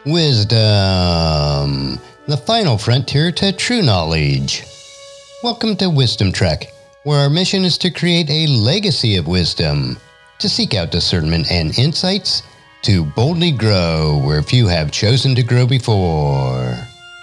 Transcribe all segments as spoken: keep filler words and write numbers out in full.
Wisdom, the final frontier to true knowledge. Welcome to Wisdom Trek, where our mission is to create a legacy of wisdom, to seek out discernment and insights, to boldly grow where few have chosen to grow before.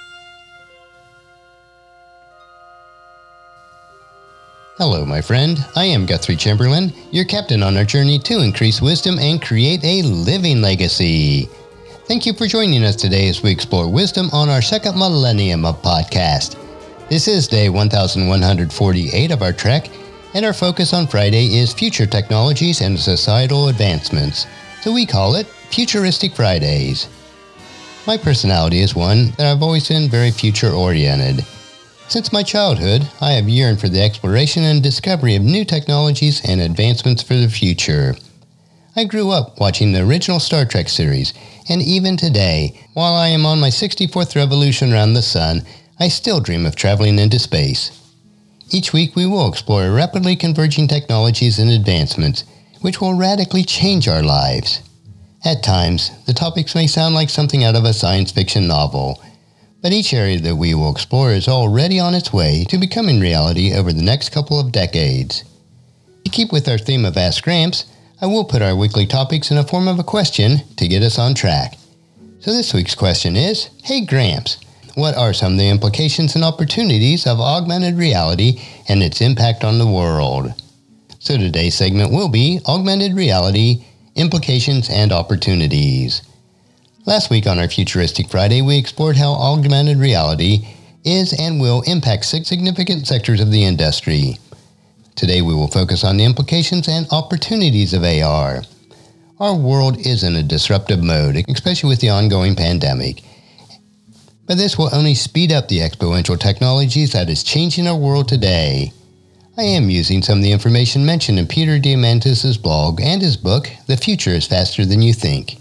Hello, my friend. I am Guthrie Chamberlain, your captain on our journey to increase wisdom and create a living legacy. Thank you for joining us today as we explore wisdom on our second millennium of podcast. This is day one thousand one hundred forty-eight of our trek, and our focus on Friday is future technologies and societal advancements, so we call it Futuristic Fridays. My personality is one that I've always been very future-oriented. Since my childhood, I have yearned for the exploration and discovery of new technologies and advancements for the future. I grew up watching the original Star Trek series, and even today, while I am on my sixty-fourth revolution around the sun, I still dream of traveling into space. Each week we will explore rapidly converging technologies and advancements, which will radically change our lives. At times, the topics may sound like something out of a science fiction novel, but each area that we will explore is already on its way to becoming reality over the next couple of decades. To keep with our theme of Ask Gramps, I will put our weekly topics in a form of a question to get us on track. So this week's question is, Hey Gramps, what are some of the implications and opportunities of augmented reality and its impact on the world? So today's segment will be Augmented Reality, Implications and Opportunities. Last week on our Futuristic Friday, we explored how augmented reality is and will impact significant sectors of the industry. Today we will focus on the implications and opportunities of A R. Our world is in a disruptive mode, especially with the ongoing pandemic. But this will only speed up the exponential technologies that is changing our world today. I am using some of the information mentioned in Peter Diamandis' blog and his book, The Future is Faster Than You Think.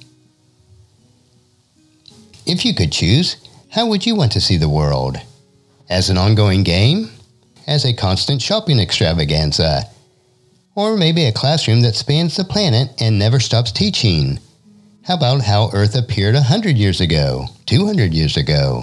If you could choose, how would you want to see the world? As an ongoing game? As a constant shopping extravaganza? Or maybe a classroom that spans the planet and never stops teaching? How about how Earth appeared one hundred years ago, two hundred years ago?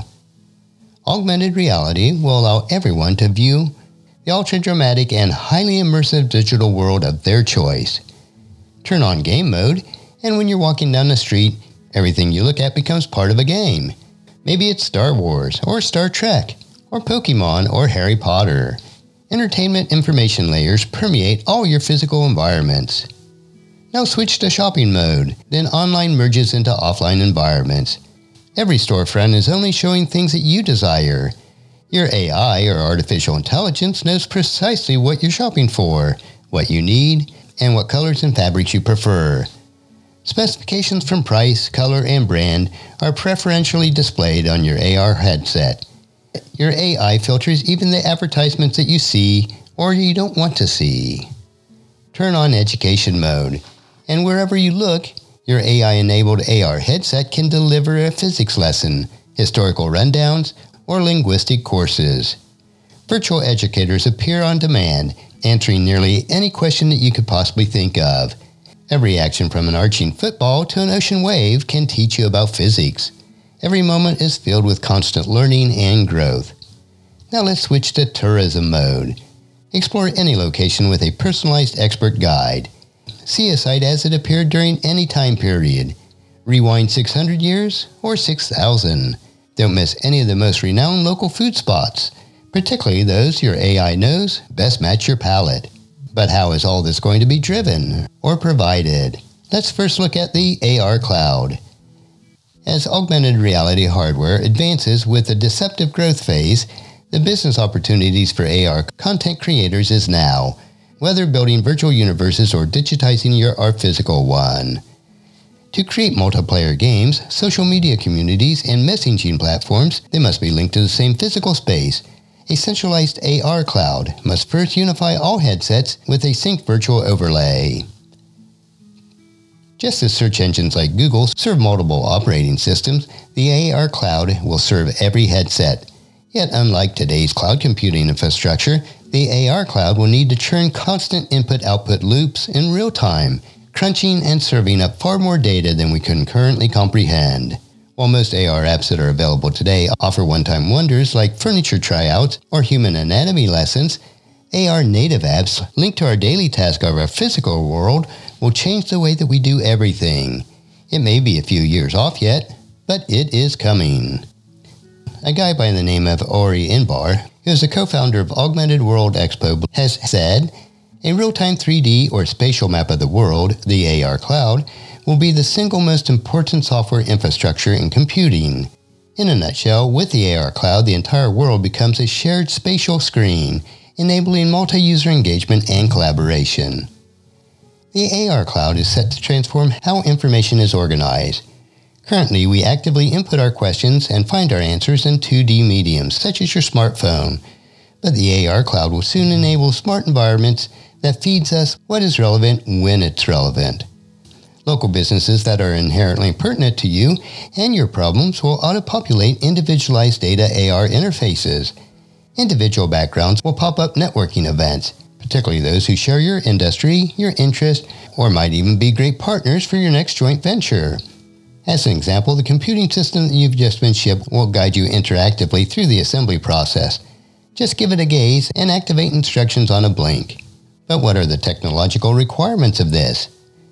Augmented reality will allow everyone to view the ultra-dramatic and highly immersive digital world of their choice. Turn on game mode, and when you're walking down the street, everything you look at becomes part of a game. Maybe it's Star Wars, or Star Trek, or Pokemon, or Harry Potter. Entertainment information layers permeate all your physical environments. Now switch to shopping mode, then online merges into offline environments. Every storefront is only showing things that you desire. Your A I, or artificial intelligence, knows precisely what you're shopping for, what you need, and what colors and fabrics you prefer. Specifications from price, color, and brand are preferentially displayed on your A R headset. Your A I filters even the advertisements that you see or you don't want to see. Turn on education mode, and wherever you look, your A I-enabled A R headset can deliver a physics lesson, historical rundowns, or linguistic courses. Virtual educators appear on demand, answering nearly any question that you could possibly think of. Every action from an arching football to an ocean wave can teach you about physics. Every moment is filled with constant learning and growth. Now let's switch to tourism mode. Explore any location with a personalized expert guide. See a site as it appeared during any time period. Rewind six hundred years or six thousand. Don't miss any of the most renowned local food spots, particularly those your A I knows best match your palate. But how is all this going to be driven or provided? Let's first look at the A R cloud. As augmented reality hardware advances with the deceptive growth phase, the business opportunities for A R content creators is now, whether building virtual universes or digitizing your our physical one. To create multiplayer games, social media communities, and messaging platforms, they must be linked to the same physical space. A centralized A R cloud must first unify all headsets with a sync virtual overlay. Just as search engines like Google serve multiple operating systems, the A R cloud will serve every headset. Yet unlike today's cloud computing infrastructure, the A R cloud will need to churn constant input-output loops in real time, crunching and serving up far more data than we can currently comprehend. While most A R apps that are available today offer one-time wonders like furniture tryouts or human anatomy lessons, A R native apps linked to our daily task of our physical world will change the way that we do everything. It may be a few years off yet, but it is coming. A guy by the name of Ori Inbar, who is the co-founder of Augmented World Expo, has said, a real-time three D or spatial map of the world, the A R cloud, will be the single most important software infrastructure in computing. In a nutshell, with the A R cloud, the entire world becomes a shared spatial screen, enabling multi-user engagement and collaboration. The A R cloud is set to transform how information is organized. Currently, we actively input our questions and find our answers in two D mediums, such as your smartphone. But the A R cloud will soon enable smart environments that feeds us what is relevant when it's relevant. Local businesses that are inherently pertinent to you and your problems will auto-populate individualized data A R interfaces. Individual backgrounds will pop up networking events, particularly those who share your industry, your interest, or might even be great partners for your next joint venture. As an example, the computing system that you've just been shipped will guide you interactively through the assembly process. Just give it a gaze and activate instructions on a blink. But what are the technological requirements of this?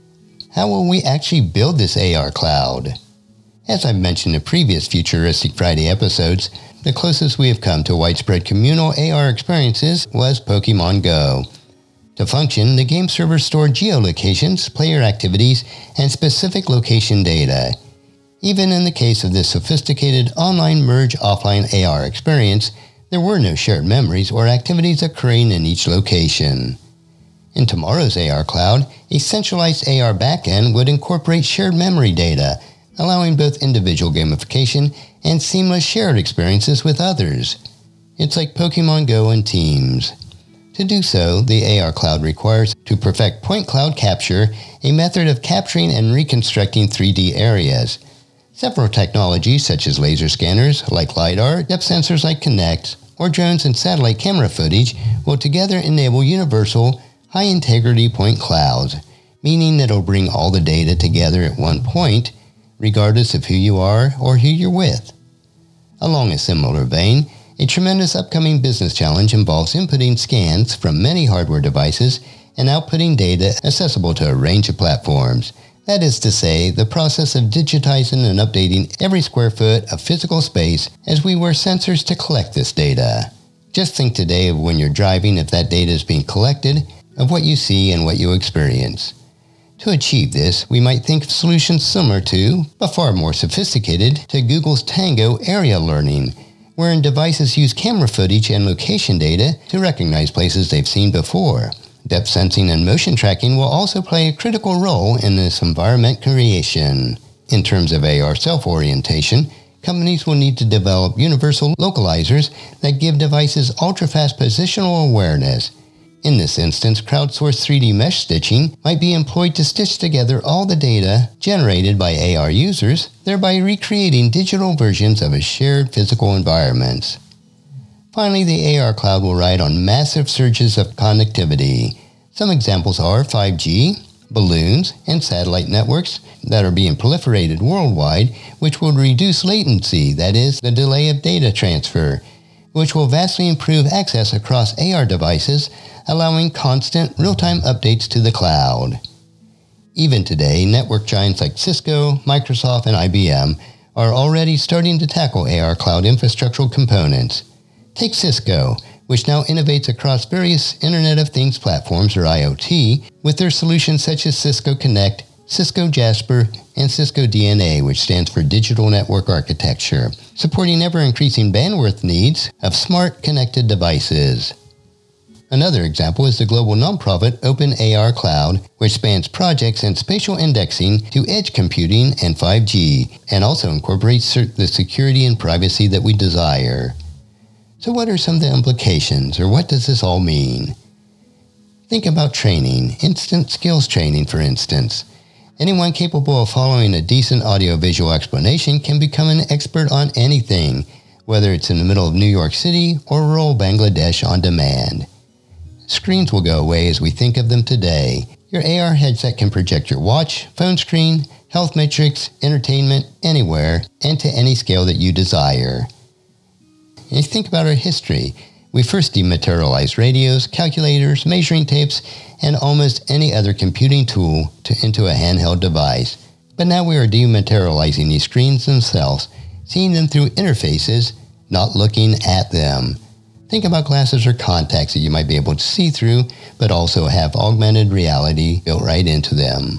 How will we actually build this A R cloud? As I've mentioned in previous Futuristic Friday episodes, the closest we have come to widespread communal A R experiences was Pokemon Go. To function, the game server stored geolocations, player activities, and specific location data. Even in the case of this sophisticated online merge offline A R experience, there were no shared memories or activities occurring in each location. In tomorrow's A R cloud, a centralized A R backend would incorporate shared memory data, allowing both individual gamification and seamless shared experiences with others. It's like Pokemon Go and Teams. To do so, the A R cloud requires to perfect point cloud capture, a method of capturing and reconstructing three D areas. Several technologies such as laser scanners like LiDAR, depth sensors like Kinect, or drones and satellite camera footage will together enable universal, high-integrity point clouds, meaning that it'll bring all the data together at one point, regardless of who you are or who you're with. Along a similar vein, a tremendous upcoming business challenge involves inputting scans from many hardware devices and outputting data accessible to a range of platforms. That is to say, the process of digitizing and updating every square foot of physical space as we wear sensors to collect this data. Just think today of when you're driving if that data is being collected, of what you see and what you experience. To achieve this, we might think of solutions similar to, but far more sophisticated, to Google's Tango area learning, wherein devices use camera footage and location data to recognize places they've seen before. Depth sensing and motion tracking will also play a critical role in this environment creation. In terms of A R self-orientation, companies will need to develop universal localizers that give devices ultra-fast positional awareness. In this instance, crowdsourced three D mesh stitching might be employed to stitch together all the data generated by A R users, thereby recreating digital versions of a shared physical environment. Finally, the A R cloud will ride on massive surges of connectivity. Some examples are five G, balloons, and satellite networks that are being proliferated worldwide, which will reduce latency, that is, the delay of data transfer, which will vastly improve access across A R devices, allowing constant real-time updates to the cloud. Even today, network giants like Cisco, Microsoft, and I B M are already starting to tackle A R cloud infrastructural components. Take Cisco, which now innovates across various Internet of Things platforms or I O T with their solutions such as Cisco Connect, Cisco Jasper, and Cisco D N A, which stands for Digital Network Architecture, supporting ever-increasing bandwidth needs of smart connected devices. Another example is the global nonprofit OpenAR Cloud, which spans projects and spatial indexing to edge computing and five G, and also incorporates the security and privacy that we desire. So what are some of the implications, or what does this all mean? Think about training, instant skills training, for instance. Anyone capable of following a decent audio-visual explanation can become an expert on anything, whether it's in the middle of New York City or rural Bangladesh on demand. Screens will go away as we think of them today. Your A R headset can project your watch, phone screen, health metrics, entertainment, anywhere, and to any scale that you desire. And you think about our history. We first dematerialized radios, calculators, measuring tapes, and almost any other computing tool to, into a handheld device. But now we are dematerializing these screens themselves, seeing them through interfaces, not looking at them. Think about glasses or contacts that you might be able to see through, but also have augmented reality built right into them.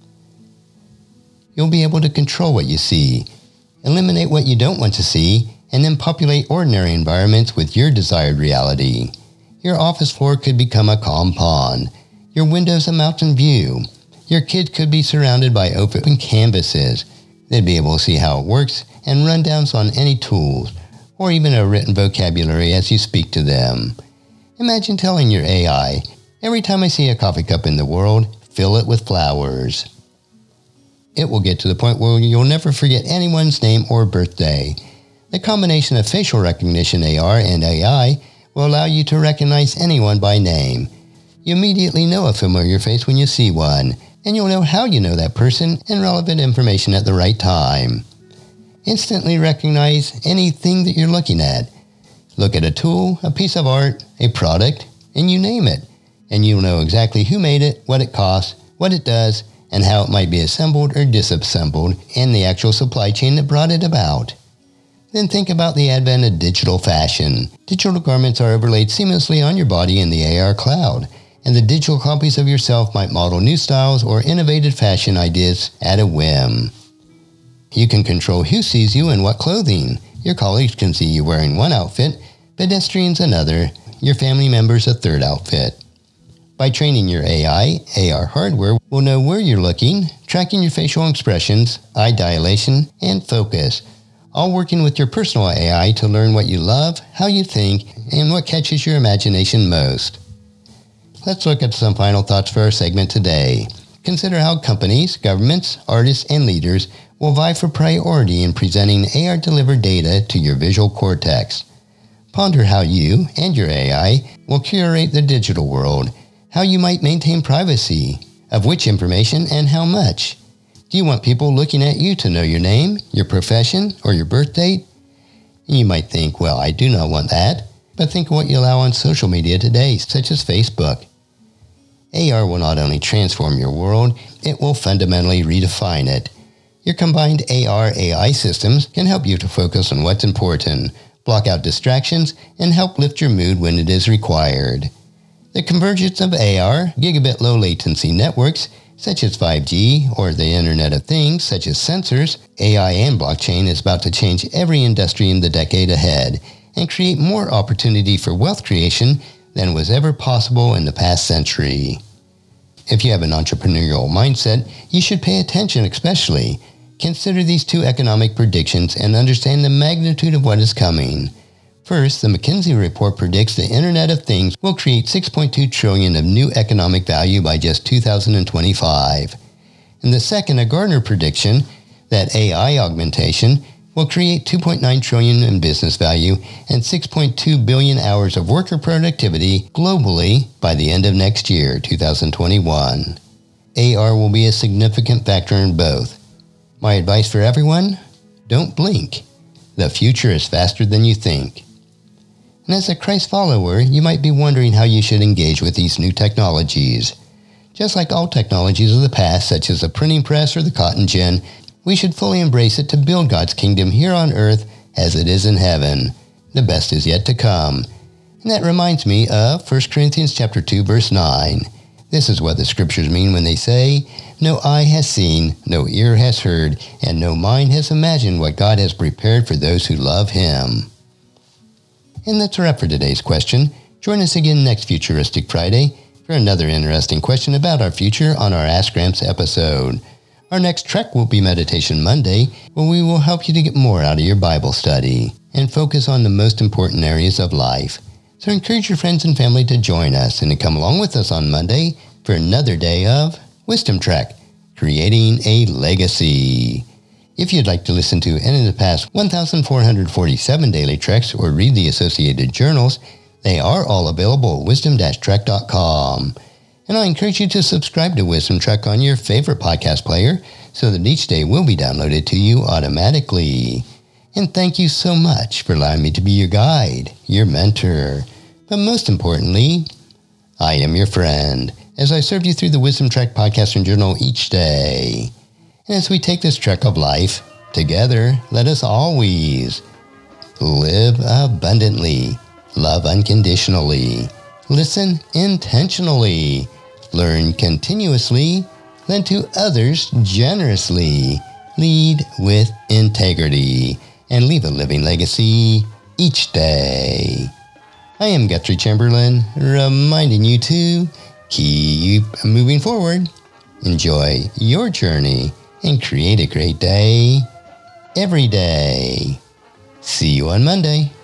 You'll be able to control what you see, eliminate what you don't want to see, and then populate ordinary environments with your desired reality. Your office floor could become a calm pond. Your windows a mountain view. Your kid could be surrounded by open canvases. They'd be able to see how it works and rundowns on any tools, or even a written vocabulary as you speak to them. Imagine telling your A I, every time I see a coffee cup in the world, fill it with flowers. It will get to the point where you'll never forget anyone's name or birthday. The combination of facial recognition A R and A I will allow you to recognize anyone by name. You immediately know a familiar face when you see one, and you'll know how you know that person and relevant information at the right time. Instantly recognize anything that you're looking at. Look at a tool, a piece of art, a product, and you name it, and you'll know exactly who made it, what it costs, what it does, and how it might be assembled or disassembled, and the actual supply chain that brought it about. Then think about the advent of digital fashion. Digital garments are overlaid seamlessly on your body in the A R cloud, and the digital copies of yourself might model new styles or innovative fashion ideas at a whim. You can control who sees you and what clothing. Your colleagues can see you wearing one outfit, pedestrians another, your family members a third outfit. By training your A I, A R hardware will know where you're looking, tracking your facial expressions, eye dilation, and focus, all working with your personal A I to learn what you love, how you think, and what catches your imagination most. Let's look at some final thoughts for our segment today. Consider how companies, governments, artists, and leaders will vie for priority in presenting A R-delivered data to your visual cortex. Ponder how you and your A I will curate the digital world, how you might maintain privacy, of which information and how much. Do you want people looking at you to know your name, your profession, or your birth date? And you might think, well, I do not want that, but think of what you allow on social media today, such as Facebook. A R will not only transform your world, it will fundamentally redefine it. Your combined A R A I systems can help you to focus on what's important, block out distractions, and help lift your mood when it is required. The convergence of A R, gigabit low latency networks, such as five G or the Internet of Things, such as sensors, A I and blockchain is about to change every industry in the decade ahead and create more opportunity for wealth creation than was ever possible in the past century. If you have an entrepreneurial mindset, you should pay attention especially. Consider these two economic predictions and understand the magnitude of what is coming. First, the McKinsey report predicts the Internet of Things will create six point two trillion dollars of new economic value by just two thousand twenty-five. And the second, a Gartner prediction that A I augmentation will create two point nine trillion dollars in business value and six point two billion hours of worker productivity globally by the end of next year, two thousand twenty-one. A R will be a significant factor in both. My advice for everyone? Don't blink. The future is faster than you think. And as a Christ follower, you might be wondering how you should engage with these new technologies. Just like all technologies of the past, such as the printing press or the cotton gin, we should fully embrace it to build God's kingdom here on earth as it is in heaven. The best is yet to come. And that reminds me of First Corinthians chapter two, verse nine. This is what the scriptures mean when they say, "No eye has seen, no ear has heard, and no mind has imagined what God has prepared for those who love Him." And that's a wrap for today's question. Join us again next Futuristic Friday for another interesting question about our future on our Ask Gramps episode. Our next trek will be Meditation Monday, where we will help you to get more out of your Bible study and focus on the most important areas of life. So encourage your friends and family to join us and to come along with us on Monday for another day of Wisdom Trek, Creating a Legacy. If you'd like to listen to any of the past one thousand four hundred forty-seven daily treks or read the associated journals, they are all available at wisdom dash trek dot com. And I encourage you to subscribe to Wisdom Trek on your favorite podcast player so that each day will be downloaded to you automatically. And thank you so much for allowing me to be your guide, your mentor. But most importantly, I am your friend as I serve you through the Wisdom Trek podcast and journal each day. And as we take this trek of life together, let us always live abundantly, love unconditionally, listen intentionally, learn continuously, lend to others generously, lead with integrity, and leave a living legacy each day. I am Guthrie Chamberlain, reminding you to keep moving forward, enjoy your journey, and create a great day every day. See you on Monday.